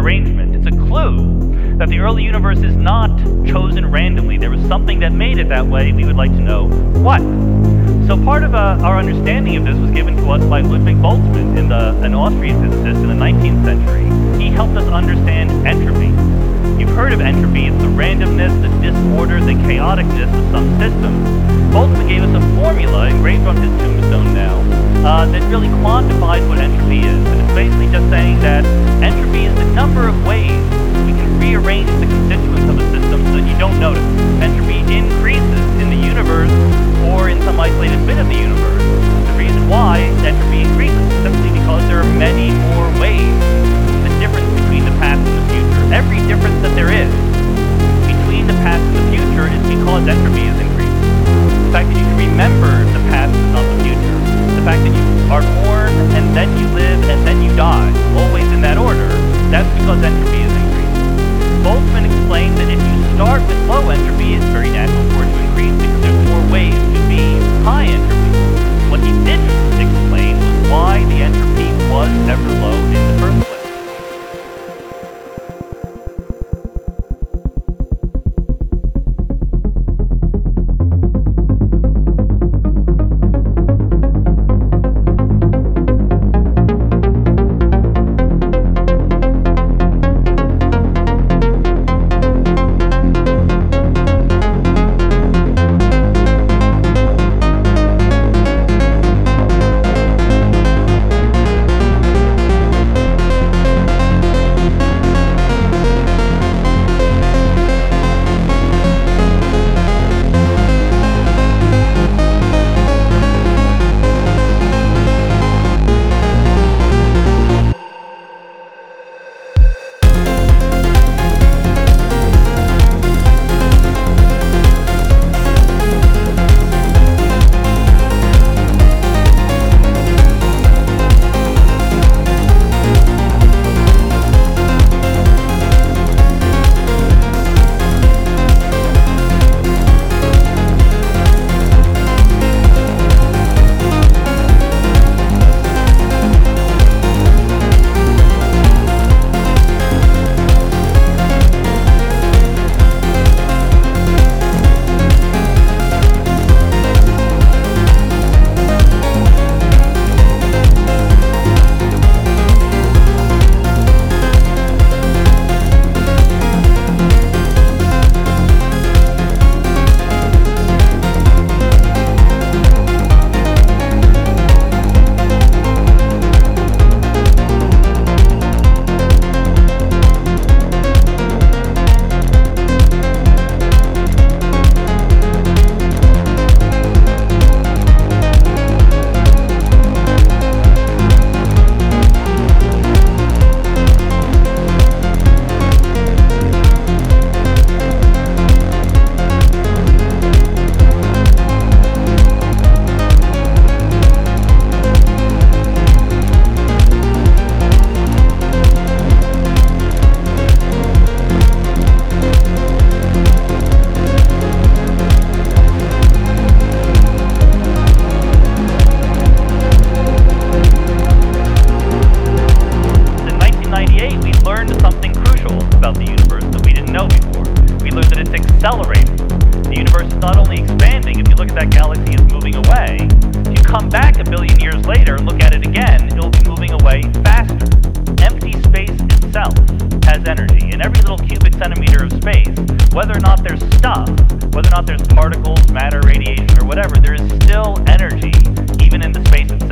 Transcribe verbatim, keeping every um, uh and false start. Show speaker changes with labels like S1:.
S1: arrangement. It's a clue that the early universe is not chosen randomly. There was something that made it that way. We would like to know what. So part of uh, our understanding of this was given to us by Ludwig Boltzmann, in the, an Austrian physicist in the nineteenth century. He helped us understand entropy. You've heard of entropy. It's the randomness, the disorder, the chaoticness of some systems. Boltzmann gave us a formula engraved on his tombstone now uh, that really quantifies what entropy is. And it's basically just saying that entropy is the number of ways we can rearrange the constituents of a system so that you don't notice. Entropy increases in the universe or in some isolated bit of the universe. The reason why entropy increases is simply because there are many more ways. The difference between the past and the future, every difference that there is between the past and the future is because entropy is increased. The fact that you can remember the past is not the future. The fact that you are born and then you live and then you die, always in that order, that's because entropy is increased. Boltzmann explained that if you start with low entropy, it's very natural for it to increase because there's more ways to be high entropy. What he didn't explain was why the entropy was ever low in the first place. Accelerating. The universe is not only expanding, if you look at that galaxy is moving away, if you come back a billion years later and look at it again, it'll be moving away faster. Empty space itself has energy. In every little cubic centimeter of space, whether or not there's stuff, whether or not there's particles, matter, radiation, or whatever, there is still energy, even in the space of